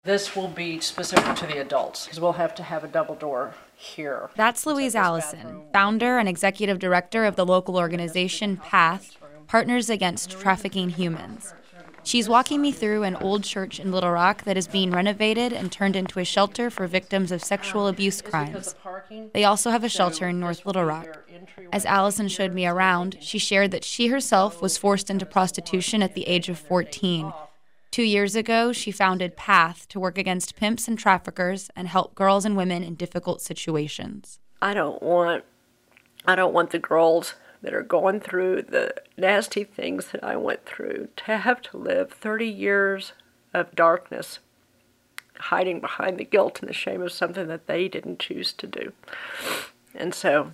This will be specific to the adults because we'll have to have a double door here. That's Louise Allison, founder and executive director of the local organization PATH, Partners Against Trafficking Humans. She's walking me through an old church in Little Rock that is being renovated and turned into a shelter for victims of sexual abuse crimes. They also have a shelter in North Little Rock. As Allison showed me around, she shared that she herself was forced into prostitution at the age of 14. 2 years ago, she founded PATH to work against pimps and traffickers and help girls and women in difficult situations. I don't want the girls that are going through the nasty things that I went through to have to live 30 years of darkness, hiding behind the guilt and the shame of something that they didn't choose to do. And so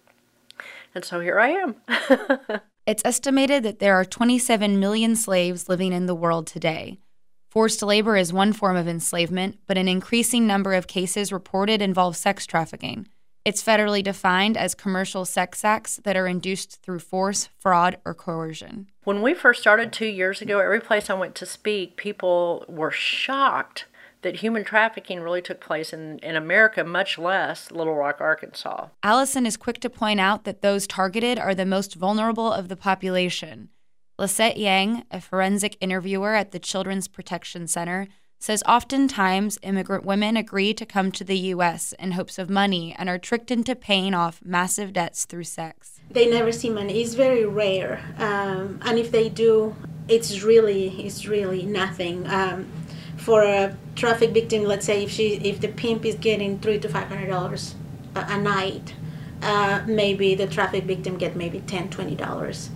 here I am. It's estimated that there are 27 million slaves living in the world today. Forced labor is one form of enslavement, but an increasing number of cases reported involve sex trafficking. It's federally defined as commercial sex acts that are induced through force, fraud, or coercion. When we first started 2 years ago, every place I went to speak, people were shocked that human trafficking really took place in America, much less Little Rock, Arkansas. Allison is quick to point out that those targeted are the most vulnerable of the population. Lisette Yang, a forensic interviewer at the Children's Protection Center, says oftentimes immigrant women agree to come to the U.S. in hopes of money and are tricked into paying off massive debts through sex. They never see money. It's very rare. And if they do, it's really nothing. For a traffic victim, let's say if the pimp is getting $300 to $500 a night, maybe the traffic victim get maybe $10, $20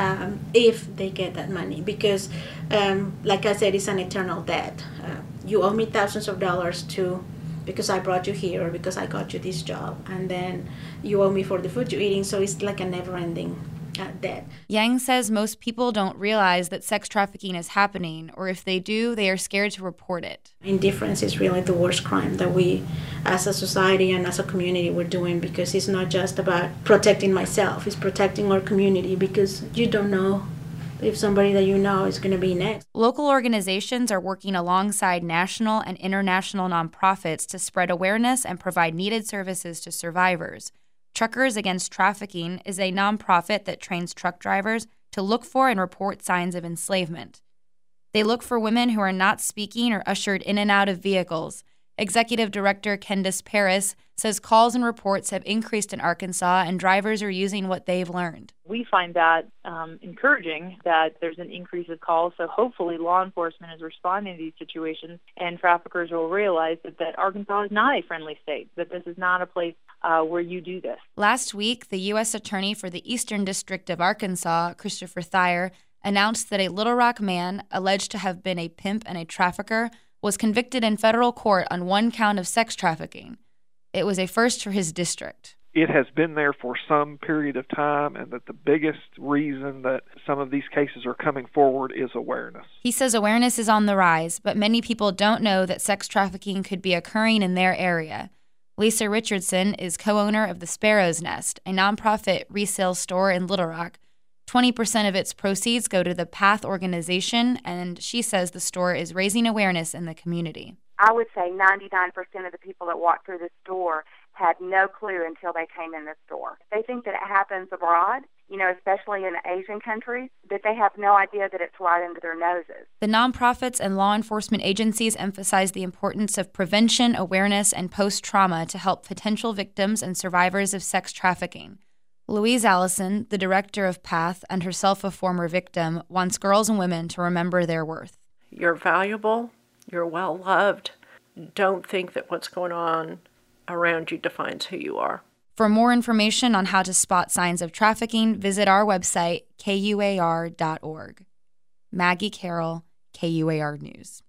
if they get that money. Because, like I said, it's an eternal debt. You owe me thousands of dollars because I brought you here or because I got you this job, and then you owe me for the food you're eating. So it's like a never-ending debt. Yang says most people don't realize that sex trafficking is happening, or if they do, they are scared to report it. Indifference is really the worst crime that we, as a society and as a community, we're doing, because it's not just about protecting myself, it's protecting our community, because you don't know if somebody that you know is going to be next. Local organizations are working alongside national and international nonprofits to spread awareness and provide needed services to survivors. Truckers Against Trafficking is a nonprofit that trains truck drivers to look for and report signs of enslavement. They look for women who are not speaking or ushered in and out of vehicles. Executive Director Candice Paris says calls and reports have increased in Arkansas and drivers are using what they've learned. We find that encouraging that there's an increase of calls, so hopefully law enforcement is responding to these situations and traffickers will realize that Arkansas is not a friendly state, that this is not a place where you do this. Last week, the U.S. Attorney for the Eastern District of Arkansas, Christopher Thayer, announced that a Little Rock man alleged to have been a pimp and a trafficker was convicted in federal court on one count of sex trafficking. It was a first for his district. It has been there for some period of time, and that the biggest reason that some of these cases are coming forward is awareness. He says awareness is on the rise, but many people don't know that sex trafficking could be occurring in their area. Lisa Richardson is co-owner of the Sparrow's Nest, a nonprofit resale store in Little Rock. 20% of its proceeds go to the PATH organization, and she says the store is raising awareness in the community. I would say 99% of the people that walk through the store had no clue until they came in the store. They think that it happens abroad, especially in Asian countries, that they have no idea that it's right under their noses. The nonprofits and law enforcement agencies emphasize the importance of prevention, awareness, and post-trauma to help potential victims and survivors of sex trafficking. Louise Allison, the director of PATH and herself a former victim, wants girls and women to remember their worth. You're valuable. You're well-loved. Don't think that what's going on around you defines who you are. For more information on how to spot signs of trafficking, visit our website, kuar.org. Maggie Carroll, KUAR News.